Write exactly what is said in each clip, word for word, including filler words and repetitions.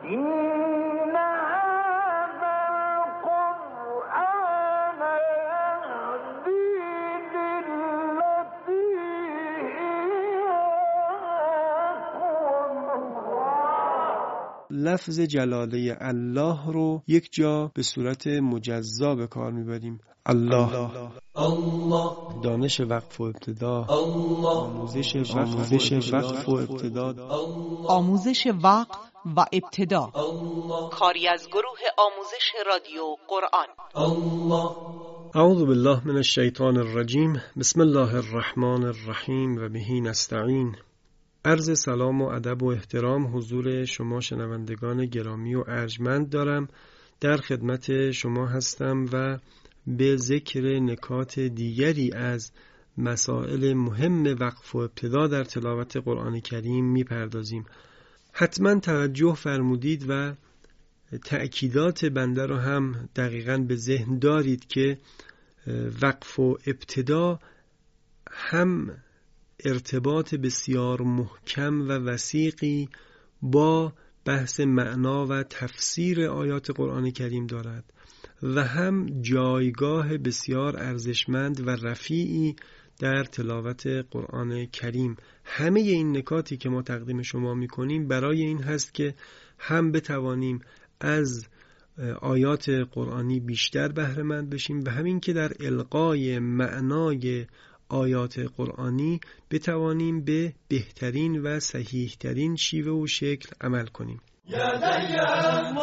لفظ جلاله الله رو یک جا به صورت مجزا به کار میبریم. الله. الله. الله. دانش وقف و ابتدا. الله. آموزش آموزش وقف و ابتدا. آموزش وقف و ابتدا. الله. کاری از گروه آموزش رادیو قرآن. الله. اعوذ بالله من الشیطان الرجیم. بسم الله الرحمن الرحیم و بهی نستعین. عرض سلام و ادب و احترام حضور شما شنوندگان گرامی و ارجمند دارم. در خدمت شما هستم و به ذکر نکات دیگری از مسائل مهم وقف و ابتدا در تلاوت قرآن کریم میپردازیم. حتما توجه فرمودید و تأکیدات بنده رو هم دقیقاً به ذهن دارید که وقف و ابتدا هم ارتباط بسیار محکم و وثیقی با بحث معنا و تفسیر آیات قرآن کریم دارد و هم جایگاه بسیار ارزشمند و رفیعی در تلاوت قرآن کریم. همه این نکاتی که ما تقدیم شما میکنیم برای این هست که هم بتوانیم از آیات قرآنی بیشتر بهره مند بشیم و همین که در القای معنای آیات قرآنی بتوانیم به بهترین و صحیحترین شیوه و شکل عمل کنیم. یا الله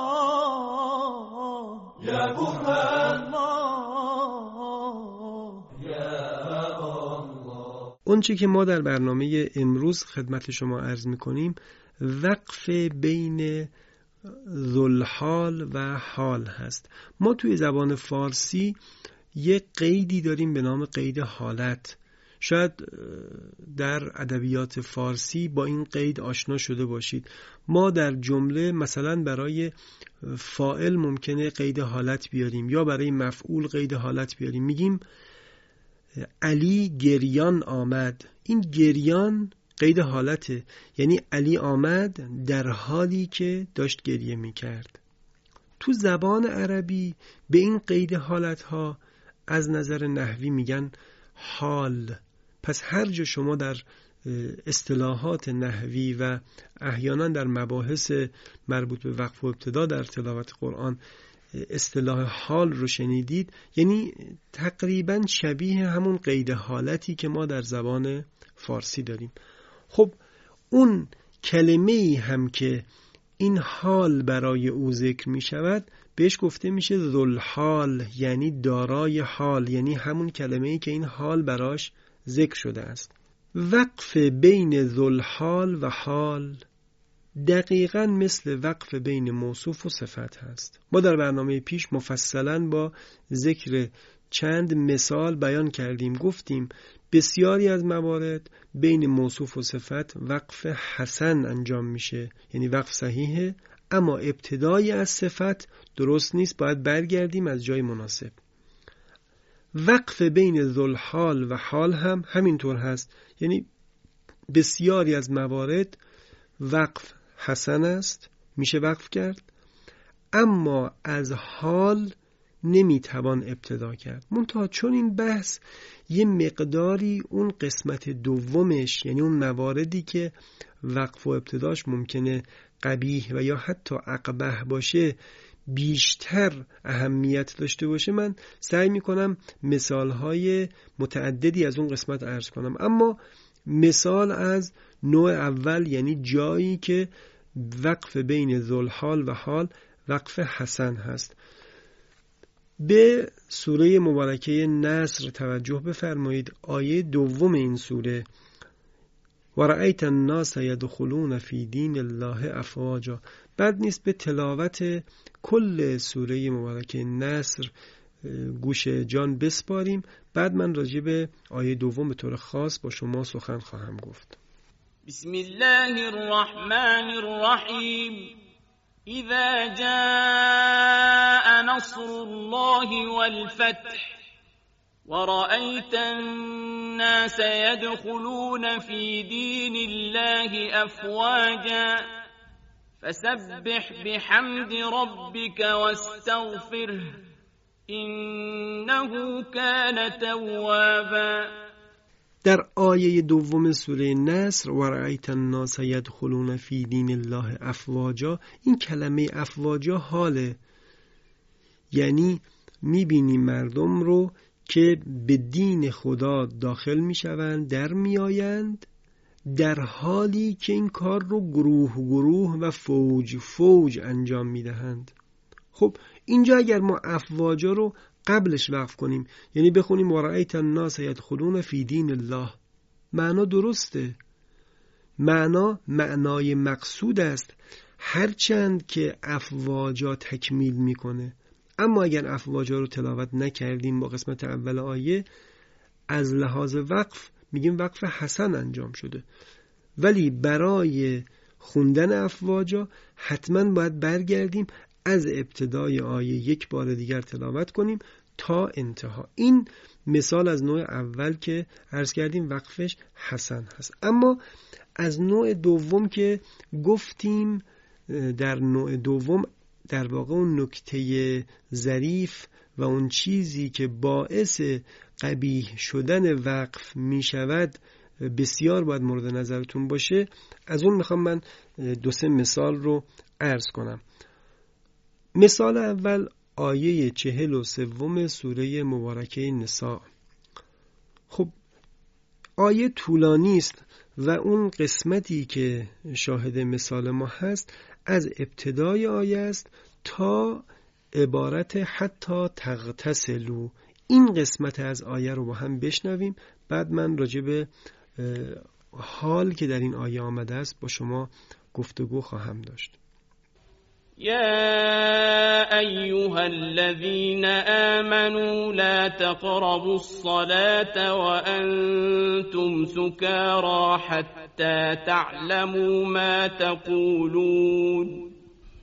یا محمد یا الله. اونچه که ما در برنامه امروز خدمت شما عرض میکنیم وقف بین ذوالحال و حال هست. ما توی زبان فارسی یک قیدی داریم به نام قید حالت. شاید در ادبیات فارسی با این قید آشنا شده باشید. ما در جمله مثلا برای فاعل ممکنه قید حالت بیاریم یا برای مفعول قید حالت بیاریم. میگیم علی گریان آمد. این گریان قید حالته، یعنی علی آمد در حالی که داشت گریه میکرد. تو زبان عربی به این قید حالتها از نظر نحوی میگن حال. پس هر جا شما در اصطلاحات نحوی و احیانا در مباحث مربوط به وقف و ابتدا در تلاوت قرآن اصطلاح حال رو شنیدید، یعنی تقریبا شبیه همون قید حالتی که ما در زبان فارسی داریم. خب اون کلمه‌ای هم که این حال برای او ذکر می شود بهش گفته میشه ذوالحال، یعنی دارای حال، یعنی همون کلمه‌ای که این حال براش ذکر شده است. وقف بین ذوالحال و حال دقیقاً مثل وقف بین موصوف و صفت هست. ما در برنامه پیش مفصلاً با ذکر چند مثال بیان کردیم، گفتیم بسیاری از موارد بین موصوف و صفت وقف حسن انجام میشه، یعنی وقف صحیحه، اما ابتدای از صفت درست نیست، باید برگردیم از جای مناسب. وقف بین ذوالحال و حال هم همینطور هست، یعنی بسیاری از موارد وقف حسن است، میشه وقف کرد، اما از حال نمیتوان ابتدا کرد. منتها چون این بحث یه مقداری اون قسمت دومش، یعنی اون مواردی که وقف و ابتداش ممکنه قبیح و یا حتی اقبح باشه بیشتر اهمیت داشته باشه، من سعی میکنم مثالهای متعددی از اون قسمت عرض کنم. اما مثال از نوع اول، یعنی جایی که وقف بین ذوالحال و حال وقف حسن هست. به سوره مبارکه نصر توجه بفرمایید. آیه دوم این سوره و رأیت الناس یدخلون فی دین الله افواجا. بد نیست به تلاوت کل سوره مبارکه نصر گوش جان بسپاریم، بعد من راجع به آیه دوم به طور خاص با شما سخن خواهم گفت. بسم الله الرحمن الرحیم. اذا جاء نصر الله والفتح ورأيت الناس يدخلون في دين الله أفواجا فسبح بحمد ربك واستغفره إنه كان توابا. در آیه دوم سوره نصر و رأیت الناس یدخلون فی دین الله افواجا، این کلمه افواجا حاله، یعنی میبینی مردم رو که به دین خدا داخل میشوند، در میآیند، در حالی که این کار رو گروه گروه و فوج فوج انجام میدهند. خب اینجا اگر ما افواجا رو قبلش وقف کنیم، یعنی بخونیم و رأیت الناس یدخلون فی دین الله، معنا درسته، معنا معنای مقصود است، هرچند که افواجا تکمیل میکنه. اما اگر افواجا رو تلاوت نکردیم با قسمت اول آیه، از لحاظ وقف میگیم وقف حسن انجام شده، ولی برای خوندن افواجا حتما باید برگردیم از ابتدای آیه یک بار دیگر تلاوت کنیم تا انتها. این مثال از نوع اول که عرض کردیم وقفش حسن هست. اما از نوع دوم که گفتیم، در نوع دوم در واقع اون نکته ظریف و اون چیزی که باعث قبیح شدن وقف می شود بسیار باید مورد نظرتون باشه. از اون میخوام من دو سه مثال رو عرض کنم. مثال اول آیه چهل و سوم سوره مبارکه نساء. خب آیه طولانی است و اون قسمتی که شاهد مثال ما هست از ابتدای آیه است تا عبارت حتی تغتسلوا. این قسمت از آیه رو با هم بشنویم، بعد من راجع به حال که در این آیه آمده است با شما گفتگو خواهم داشت. يا أيها الذين آمنوا لا تقربوا الصلاة وأنتم سكارى حتى تعلموا ما تقولون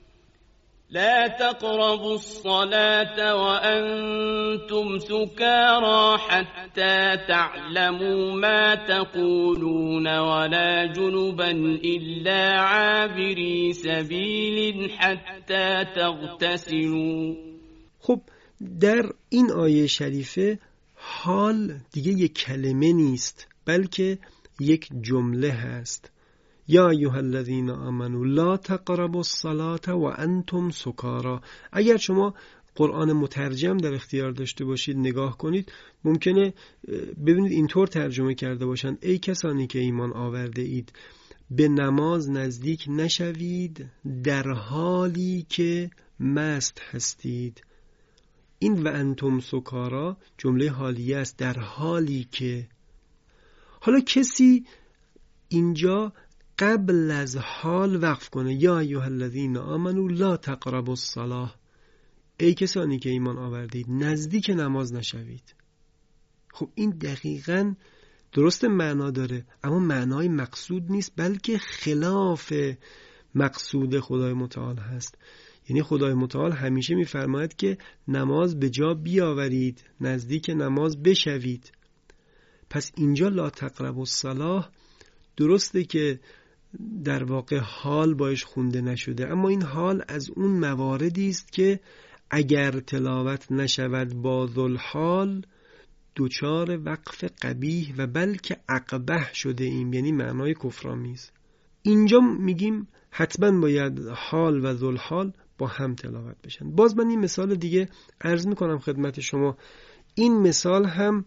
لا تقربوا الصلاة وأنتم سكارى حتى تعلموا ما تقولون ولا جنبا إلا عابري سبيل حتى تغتسلوا. خب در این آیه شریفه حال دیگه یک کلمه نیست، بلکه یک جمله هست. یا ایها الذین آمنوا لا تقربوا الصلاة و انتم سکارا. اگر شما قرآن مترجم در اختیار داشته باشید نگاه کنید، ممکنه ببینید اینطور ترجمه کرده باشند ای کسانی که ایمان آورده اید به نماز نزدیک نشوید در حالی که مست هستید. این و انتم سکارا جمله حالیه است، در حالی که. حالا کسی اینجا قبل از حال وقف کنه، یا ایها الذین آمنوا لا تقربوا الصلاة، ای کسانی که ایمان آوردید نزدیک نماز نشوید. خب این دقیقاً درست معنا داره، اما معنای مقصود نیست، بلکه خلاف مقصود خدای متعال هست. یعنی خدای متعال همیشه میفرماید که نماز به جا بیاورید، نزدیک نماز بشوید. پس اینجا لا تقربوا الصلاة درسته که در واقع حال باش خونده نشده، اما این حال از اون مواردی است که اگر تلاوت نشود با ذوالحال دوچار وقف قبیح و بلکه اقبح شده ایم، یعنی معنای کفرآمیز. اینجا میگیم حتما باید حال و ذوالحال با هم تلاوت بشن. باز من این مثال دیگه عرض میکنم خدمت شما. این مثال هم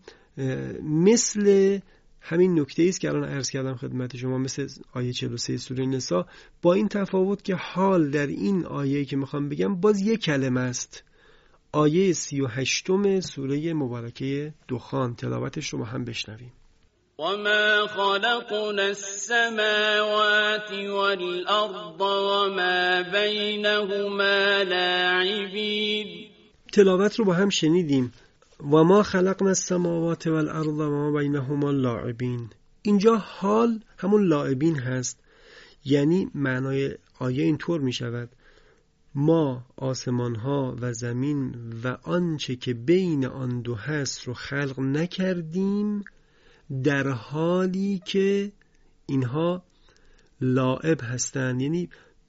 مثل همین نکته است که الان عرض کردم خدمت شما، مثل آیه چهل و سه سوره نساء، با این تفاوت که حال در این آیه که میخوام بگم باز یک کلمه است. آیه سی و هشتم سوره مبارکه دخان، تلاوتش رو با هم بشنویم. وما خلقنا السماوات والأرض وما بينهما لاعبين. تلاوت رو با هم شنیدیم. و ما خلقنا السماوات والارض و ما بینهما لاعبین. اینجا حال همون لاعبین هست، یعنی معنای آیه اینطور می شود: ما آسمان ها و زمین و آنچه که بین آن دو هست رو خلق نکردیم در حالی که اینها لاعب هستند، یعنی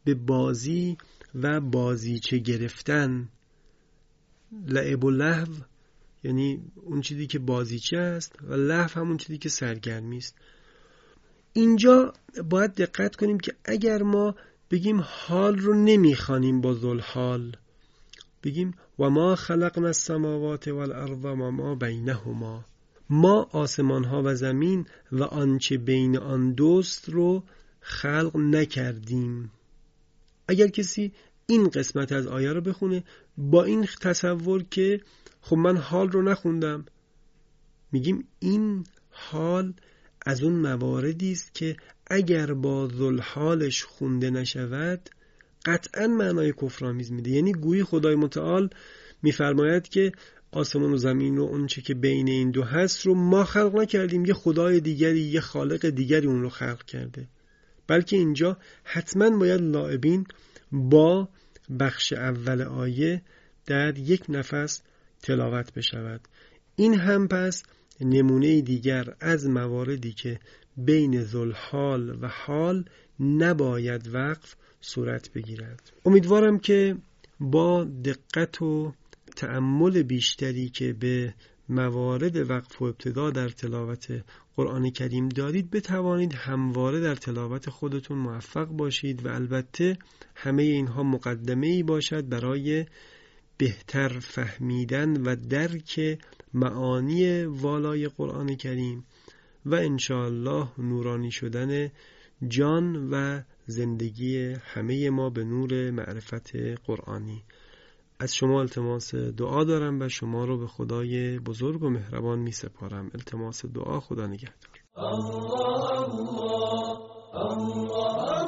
به بازی و بازیچه گرفتن. لعب و لهو یعنی اون چیزی که بازیچه است و لهو همون چیزی که سرگرمی است. اینجا باید دقت کنیم که اگر ما بگیم حال رو نمیخوانیم با ذوالحال، بگیم و ما خلقنا السماوات والارض و ما بینهما، ما آسمان ها و زمین و آنچه بین آن دوست رو خلق نکردیم. اگر کسی این قسمت از آیه رو بخونه با این تصور که خب من حال رو نخوندم، میگیم این حال از اون مواردی است که اگر با ذوالحالش خونده نشود قطعا معنای کفرآمیز میده. یعنی گویی خدای متعال میفرماید که آسمان و زمین و اون چه که بین این دو هست رو ما خلق نکردیم، یه خدای دیگری، یه خالق دیگری اون رو خلق کرده. بلکه اینجا حتما باید لاعبین با بخش اول آیه در یک نفس تلاوت بشود. این هم پس نمونه دیگر از مواردی که بین ذوالحال و حال نباید وقف صورت بگیرد. امیدوارم که با دقت و تأمل بیشتری که به موارد وقف و ابتدا در تلاوت قرآن کریم دارید بتوانید همواره در تلاوت خودتون موفق باشید و البته همه اینها مقدمه‌ای باشد برای بهتر فهمیدن و درک معانی والای قرآن کریم و انشاءالله نورانی شدن جان و زندگی همه ما به نور معرفت قرآنی. از شما التماس دعا دارم و شما رو به خدای بزرگ و مهربان می سپارم. التماس دعا. خدا نگهدار. الله الله الله